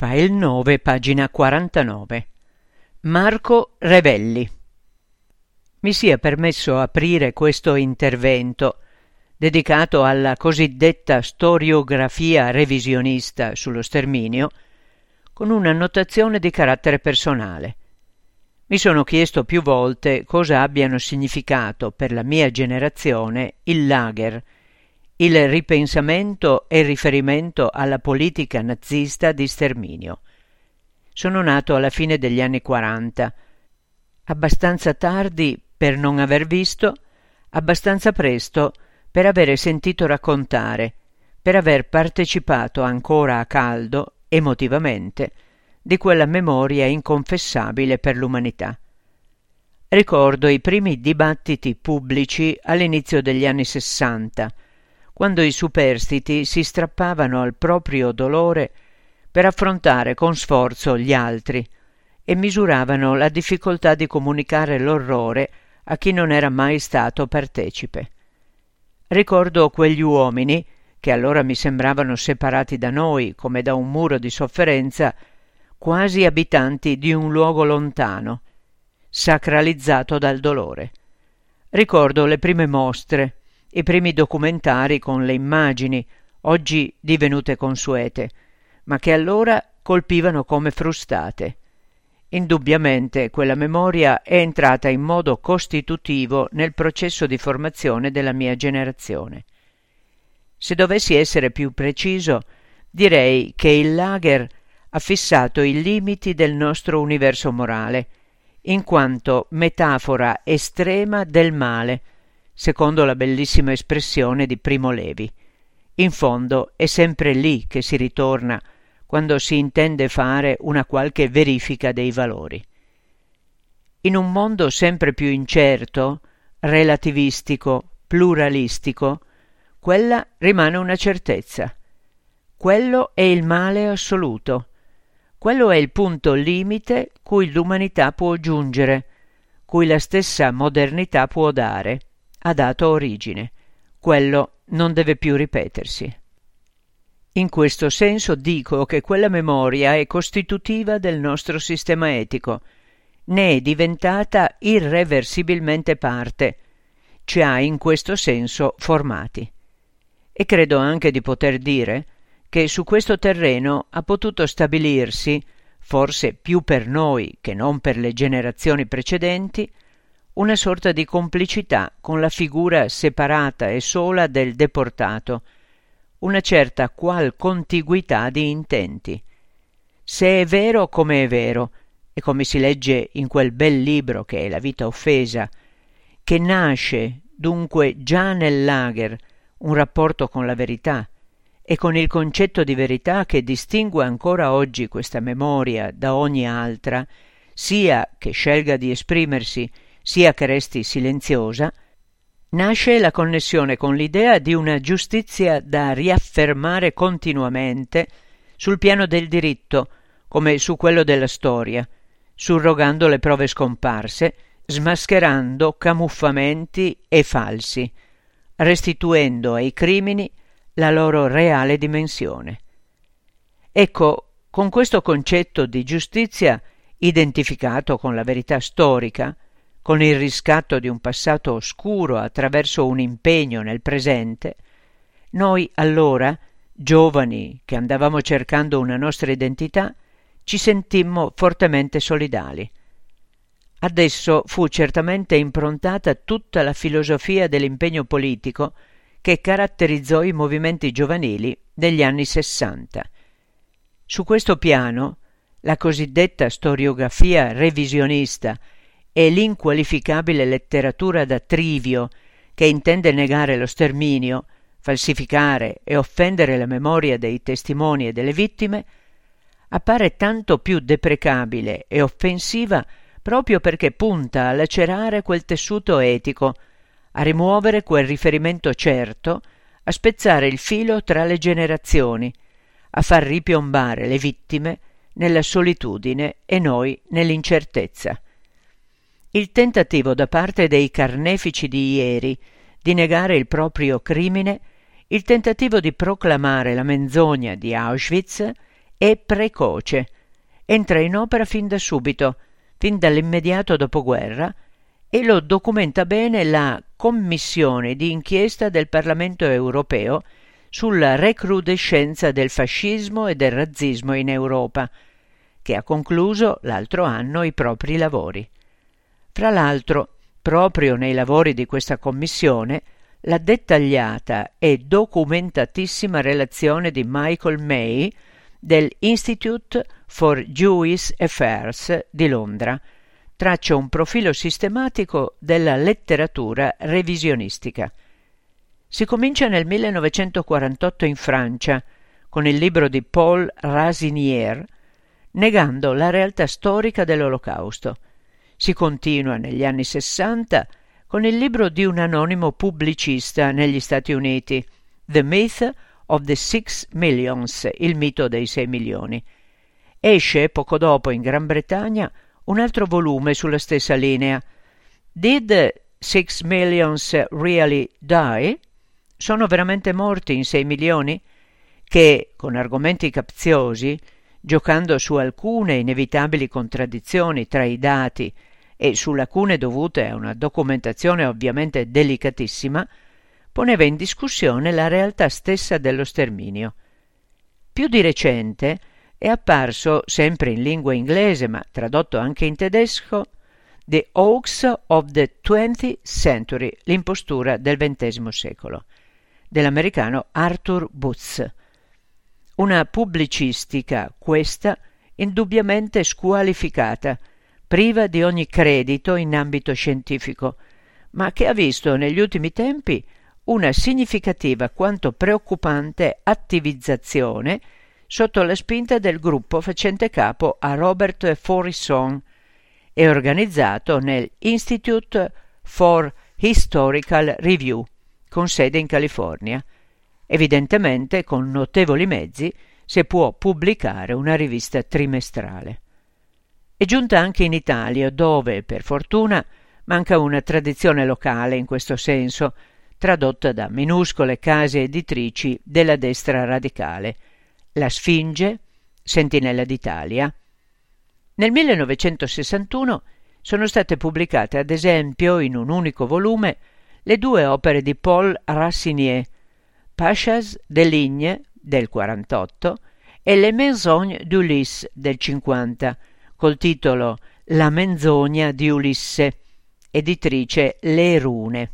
File 9, pagina 49. Marco Revelli. Mi sia permesso aprire questo intervento, dedicato alla cosiddetta storiografia revisionista sullo sterminio, con una notazione di carattere personale. Mi sono chiesto più volte cosa abbiano significato per la mia generazione il lager, il ripensamento e il riferimento alla politica nazista di sterminio. Sono nato alla fine degli anni 40, abbastanza tardi per non aver visto, abbastanza presto per avere sentito raccontare, per aver partecipato ancora a caldo, emotivamente, di quella memoria inconfessabile per l'umanità. Ricordo i primi dibattiti pubblici all'inizio degli anni 60, quando i superstiti si strappavano al proprio dolore per affrontare con sforzo gli altri e misuravano la difficoltà di comunicare l'orrore a chi non era mai stato partecipe. Ricordo quegli uomini, che allora mi sembravano separati da noi come da un muro di sofferenza, quasi abitanti di un luogo lontano, sacralizzato dal dolore. Ricordo le prime mostre, i primi documentari con le immagini, oggi divenute consuete, ma che allora colpivano come frustate. Indubbiamente quella memoria è entrata in modo costitutivo nel processo di formazione della mia generazione. Se dovessi essere più preciso, direi che il lager ha fissato i limiti del nostro universo morale, in quanto metafora estrema del male, secondo la bellissima espressione di Primo Levi. In fondo è sempre lì che si ritorna quando si intende fare una qualche verifica dei valori. In un mondo sempre più incerto, relativistico, pluralistico, quella rimane una certezza. Quello è il male assoluto. Quello è il punto limite cui l'umanità può giungere, cui la stessa modernità può dare, ha dato origine. Quello non deve più ripetersi. In questo senso dico che quella memoria è costitutiva del nostro sistema etico, ne è diventata irreversibilmente parte, ci ha in questo senso formati. E credo anche di poter dire che su questo terreno ha potuto stabilirsi, forse più per noi che non per le generazioni precedenti, una sorta di complicità con la figura separata e sola del deportato, una certa qual contiguità di intenti. Se è vero come è vero, e come si legge in quel bel libro che è La vita offesa, che nasce dunque già nel lager un rapporto con la verità e con il concetto di verità che distingue ancora oggi questa memoria da ogni altra, sia che scelga di esprimersi, sia che resti silenziosa, nasce la connessione con l'idea di una giustizia da riaffermare continuamente sul piano del diritto, come su quello della storia, surrogando le prove scomparse, smascherando camuffamenti e falsi, restituendo ai crimini la loro reale dimensione. Ecco, con questo concetto di giustizia identificato con la verità storica, con il riscatto di un passato oscuro attraverso un impegno nel presente, noi allora, giovani che andavamo cercando una nostra identità, ci sentimmo fortemente solidali. Adesso fu certamente improntata tutta la filosofia dell'impegno politico che caratterizzò i movimenti giovanili degli anni 60. Su questo piano, la cosiddetta storiografia revisionista e l'inqualificabile letteratura da trivio che intende negare lo sterminio, falsificare e offendere la memoria dei testimoni e delle vittime, appare tanto più deprecabile e offensiva proprio perché punta a lacerare quel tessuto etico, a rimuovere quel riferimento certo, a spezzare il filo tra le generazioni, a far ripiombare le vittime nella solitudine e noi nell'incertezza. Il tentativo da parte dei carnefici di ieri di negare il proprio crimine, il tentativo di proclamare la menzogna di Auschwitz è precoce. Entra in opera fin da subito, fin dall'immediato dopoguerra, e lo documenta bene la Commissione di inchiesta del Parlamento europeo sulla recrudescenza del fascismo e del razzismo in Europa, che ha concluso l'altro anno i propri lavori. Fra l'altro, proprio nei lavori di questa commissione, la dettagliata e documentatissima relazione di Michael May del Institute for Jewish Affairs di Londra traccia un profilo sistematico della letteratura revisionistica. Si comincia nel 1948 in Francia con il libro di Paul Rasinier, negando la realtà storica dell'Olocausto. Si continua negli anni 60 con il libro di un anonimo pubblicista negli Stati Uniti, The Myth of the 6 Millions, il mito dei 6 milioni. Esce poco dopo in Gran Bretagna un altro volume sulla stessa linea, Did 6 Millions Really Die? Sono veramente morti in 6 milioni? Che, con argomenti capziosi, giocando su alcune inevitabili contraddizioni tra i dati e su lacune dovute a una documentazione ovviamente delicatissima, poneva in discussione la realtà stessa dello sterminio. Più di recente è apparso, sempre in lingua inglese ma tradotto anche in tedesco, The Hoax of the 20th Century, l'impostura del XX secolo, dell'americano Arthur Booth. Una pubblicistica, questa, indubbiamente squalificata, priva di ogni credito in ambito scientifico, ma che ha visto negli ultimi tempi una significativa quanto preoccupante attivizzazione sotto la spinta del gruppo facente capo a Robert Faurisson e organizzato nel Institute for Historical Review, con sede in California. Evidentemente con notevoli mezzi si può pubblicare una rivista trimestrale. È giunta anche in Italia, dove, per fortuna, manca una tradizione locale in questo senso, tradotta da minuscole case editrici della destra radicale, La Sfinge, Sentinella d'Italia. Nel 1961 sono state pubblicate ad esempio in un unico volume le due opere di Paul Rasinier, Pachas de Ligne del 48 e Le Menzogne d'Ulysse del 50, col titolo La menzogna di Ulisse, editrice Le Rune.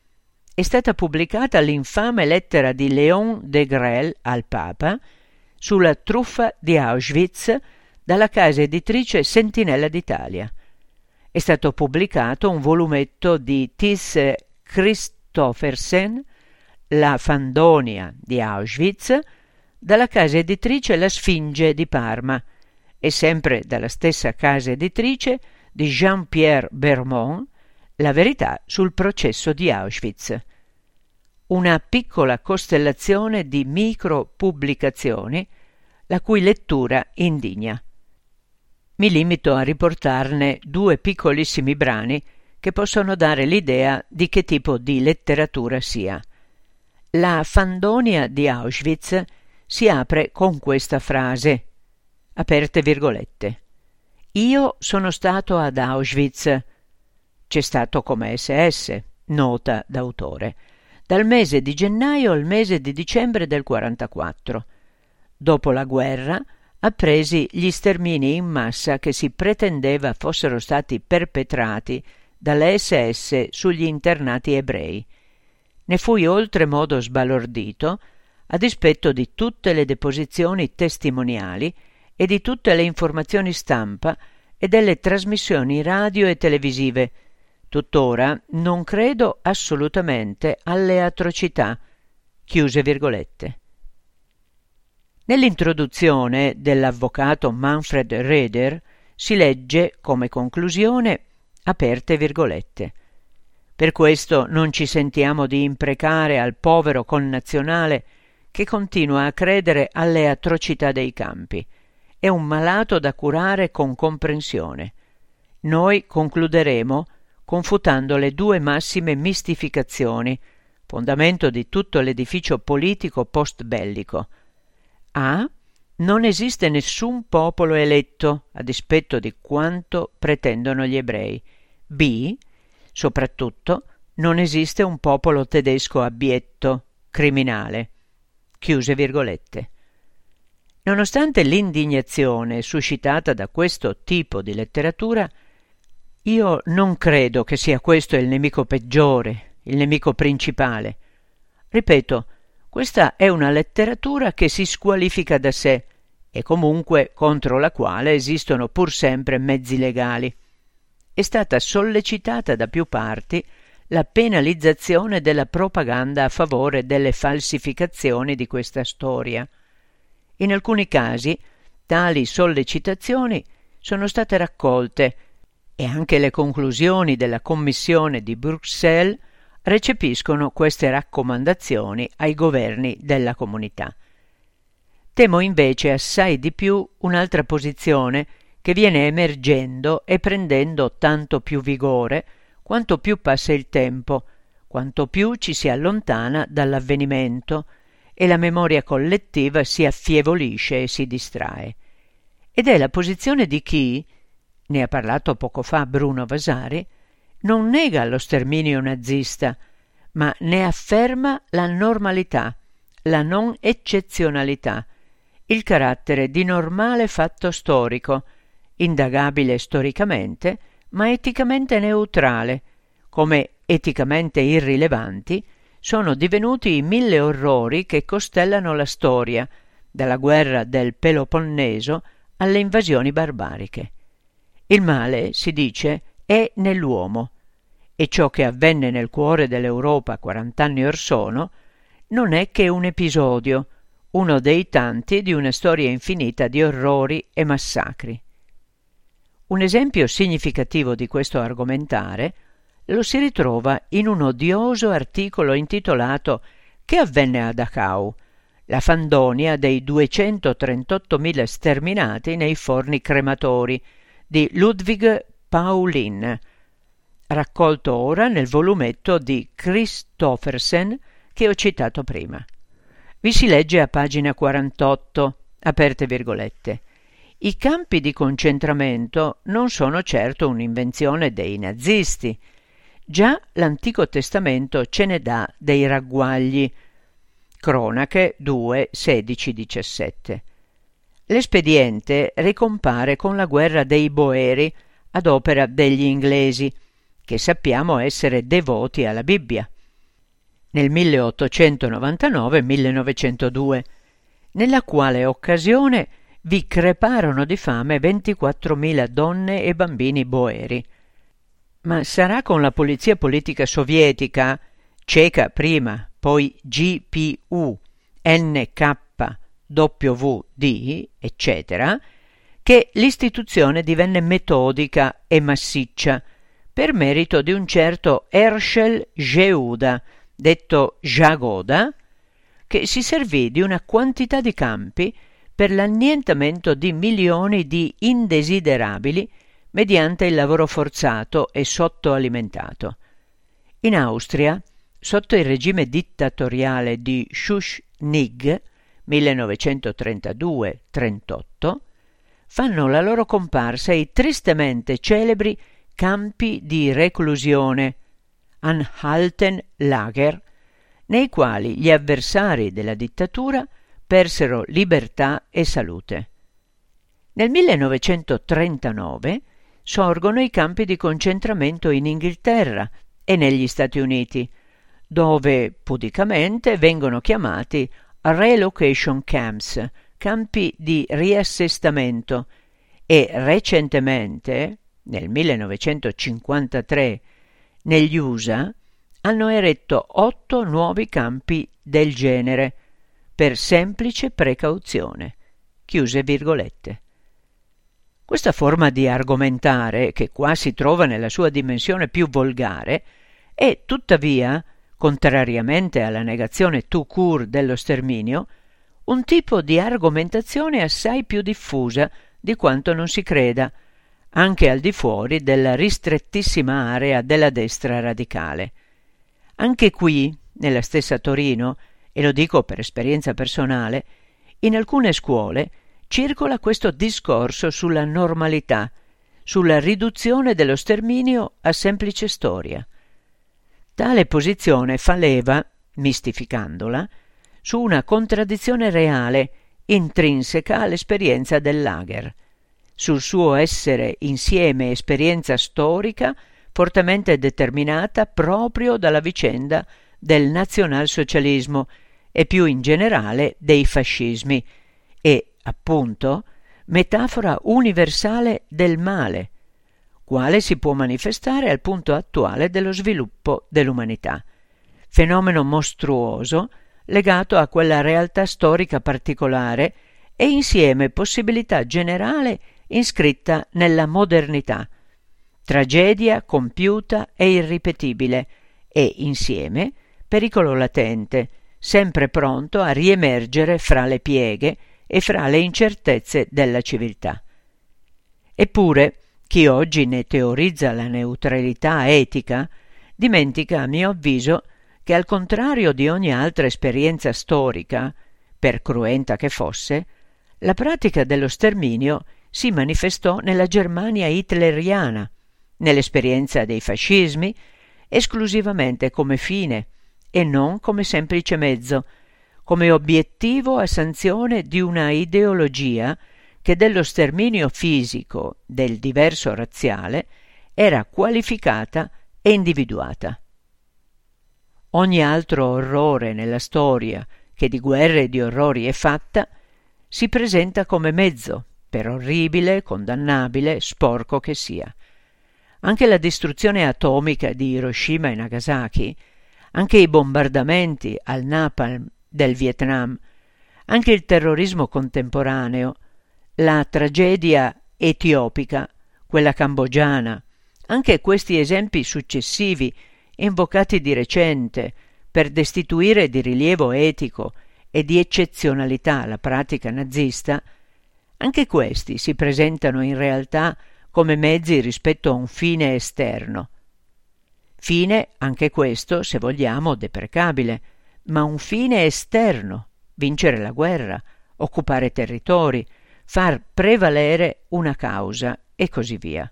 È stata pubblicata l'infame lettera di Léon Degrelle al Papa sulla truffa di Auschwitz dalla casa editrice Sentinella d'Italia. È stato pubblicato un volumetto di Tis Christoffersen, La Fandonia di Auschwitz, dalla casa editrice La Sfinge di Parma, e sempre dalla stessa casa editrice di Jean-Pierre Bermond, La verità sul processo di Auschwitz. Una piccola costellazione di micro-pubblicazioni la cui lettura indigna. Mi limito a riportarne due piccolissimi brani che possono dare l'idea di che tipo di letteratura sia. La Fandonia di Auschwitz si apre con questa frase, aperte virgolette: «Io sono stato ad Auschwitz, c'è stato come SS, nota d'autore, dal mese di gennaio al mese di dicembre del 44. Dopo la guerra, appresi gli stermini in massa che si pretendeva fossero stati perpetrati dalle SS sugli internati ebrei. Ne fui oltremodo sbalordito, a dispetto di tutte le deposizioni testimoniali e di tutte le informazioni stampa e delle trasmissioni radio e televisive. Tuttora non credo assolutamente alle atrocità». Chiuse virgolette. Nell'introduzione dell'avvocato Manfred Roeder si legge come conclusione, aperte virgolette: «Per questo non ci sentiamo di imprecare al povero connazionale che continua a credere alle atrocità dei campi. È un malato da curare con comprensione. Noi concluderemo confutando le due massime mistificazioni, fondamento di tutto l'edificio politico post-bellico. A. non esiste nessun popolo eletto, a dispetto di quanto pretendono gli ebrei. B. Soprattutto, non esiste un popolo tedesco abietto, criminale. Chiuse virgolette. Nonostante l'indignazione suscitata da questo tipo di letteratura, io non credo che sia questo il nemico peggiore, il nemico principale. Ripeto, questa è una letteratura che si squalifica da sé e comunque contro la quale esistono pur sempre mezzi legali. È stata sollecitata da più parti la penalizzazione della propaganda a favore delle falsificazioni di questa storia. In alcuni casi tali sollecitazioni sono state raccolte e anche le conclusioni della Commissione di Bruxelles recepiscono queste raccomandazioni ai governi della comunità. Temo invece assai di più un'altra posizione che viene emergendo e prendendo tanto più vigore quanto più passa il tempo, quanto più ci si allontana dall'avvenimento e la memoria collettiva si affievolisce e si distrae. Ed è la posizione di chi, ne ha parlato poco fa Bruno Vasari, non nega lo sterminio nazista, ma ne afferma la normalità, la non eccezionalità, il carattere di normale fatto storico, indagabile storicamente, ma eticamente neutrale, come eticamente irrilevanti sono divenuti i 1000 orrori che costellano la storia, dalla guerra del Peloponneso alle invasioni barbariche. Il male, si dice, è nell'uomo, e ciò che avvenne nel cuore dell'Europa 40 anni or sono non è che un episodio, uno dei tanti di una storia infinita di orrori e massacri. Un esempio significativo di questo argomentare lo si ritrova in un odioso articolo intitolato «Che avvenne a Dachau? La fandonia dei 238.000 sterminati nei forni crematori» di Ludwig Paulin, raccolto ora nel volumetto di Christoffersen che ho citato prima. Vi si legge a pagina 48, aperte virgolette. I campi di concentramento non sono certo un'invenzione dei nazisti. Già l'Antico Testamento ce ne dà dei ragguagli. Cronache 2, 16, 17. L'espediente ricompare con la guerra dei Boeri ad opera degli inglesi, che sappiamo essere devoti alla Bibbia, nel 1899-1902, nella quale occasione vi creparono di fame 24.000 donne e bambini boeri. Ma sarà con la polizia politica sovietica, ceca prima, poi GPU, NKWD, eccetera, che l'istituzione divenne metodica e massiccia per merito di un certo Herschel Yehuda, detto Jagoda, che si servì di una quantità di campi per l'annientamento di milioni di indesiderabili mediante il lavoro forzato e sottoalimentato. In Austria, sotto il regime dittatoriale di Schuschnigg, 1932-38, fanno la loro comparsa i tristemente celebri campi di reclusione, Anhaltenlager, nei quali gli avversari della dittatura persero libertà e salute. Nel 1939 sorgono i campi di concentramento in Inghilterra e negli Stati Uniti, dove pudicamente vengono chiamati relocation camps, campi di riassestamento, e recentemente, nel 1953, negli USA, hanno eretto 8 nuovi campi del genere, per semplice precauzione. Chiuse virgolette. Questa forma di argomentare, che qua si trova nella sua dimensione più volgare, è tuttavia, contrariamente alla negazione tout court dello sterminio, un tipo di argomentazione assai più diffusa di quanto non si creda, anche al di fuori della ristrettissima area della destra radicale. Anche qui, nella stessa Torino, e lo dico per esperienza personale, in alcune scuole circola questo discorso sulla normalità, sulla riduzione dello sterminio a semplice storia. Tale posizione fa leva, mistificandola, su una contraddizione reale, intrinseca all'esperienza del lager, sul suo essere insieme esperienza storica fortemente determinata proprio dalla vicenda del nazionalsocialismo e più in generale dei fascismi e, appunto, metafora universale del male, quale si può manifestare al punto attuale dello sviluppo dell'umanità, fenomeno mostruoso legato a quella realtà storica particolare e insieme possibilità generale iscritta nella modernità, tragedia compiuta e irripetibile e insieme pericolo latente, sempre pronto a riemergere fra le pieghe e fra le incertezze della civiltà. Eppure, chi oggi ne teorizza la neutralità etica dimentica, a mio avviso, che al contrario di ogni altra esperienza storica, per cruenta che fosse, la pratica dello sterminio si manifestò nella Germania hitleriana, nell'esperienza dei fascismi, esclusivamente come fine e non come semplice mezzo, come obiettivo a sanzione di una ideologia che dello sterminio fisico del diverso razziale era qualificata e individuata. Ogni altro orrore nella storia che di guerre e di orrori è fatta si presenta come mezzo, per orribile, condannabile, sporco che sia. Anche la distruzione atomica di Hiroshima e Nagasaki, anche i bombardamenti al napalm del Vietnam, anche il terrorismo contemporaneo, la tragedia etiopica, quella cambogiana, anche questi esempi successivi invocati di recente per destituire di rilievo etico e di eccezionalità la pratica nazista, anche questi si presentano in realtà come mezzi rispetto a un fine esterno. Fine, anche questo, se vogliamo, deprecabile, ma un fine esterno, vincere la guerra, occupare territori, far prevalere una causa e così via.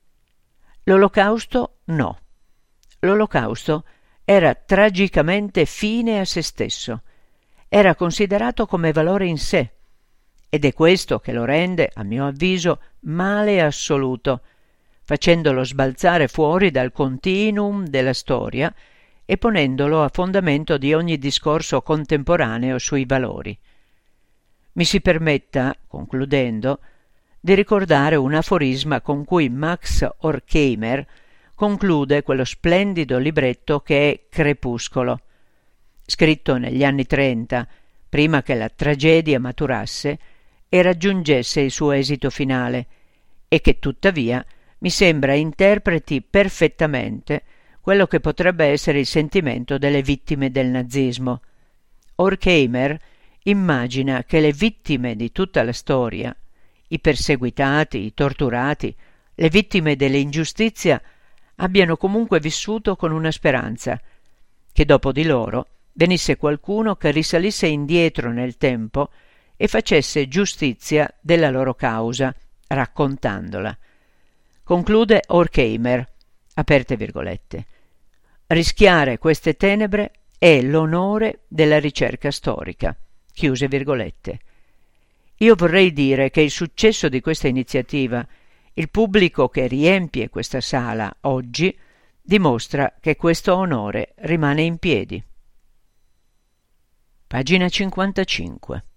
L'Olocausto no. L'Olocausto era tragicamente fine a se stesso, era considerato come valore in sé, ed è questo che lo rende, a mio avviso, male assoluto, facendolo sbalzare fuori dal continuum della storia e ponendolo a fondamento di ogni discorso contemporaneo sui valori. Mi si permetta, concludendo, di ricordare un aforisma con cui Max Horkheimer conclude quello splendido libretto che è Crepuscolo, scritto negli anni 30, prima che la tragedia maturasse e raggiungesse il suo esito finale, e che tuttavia mi sembra interpreti perfettamente quello che potrebbe essere il sentimento delle vittime del nazismo. Horkheimer immagina che le vittime di tutta la storia, i perseguitati, i torturati, le vittime dell'ingiustizia, abbiano comunque vissuto con una speranza, che dopo di loro venisse qualcuno che risalisse indietro nel tempo e facesse giustizia della loro causa, raccontandola. Conclude Horkheimer, aperte virgolette. Rischiare queste tenebre è l'onore della ricerca storica, chiuse virgolette. Io vorrei dire che il successo di questa iniziativa, il pubblico che riempie questa sala oggi, dimostra che questo onore rimane in piedi. Pagina 55.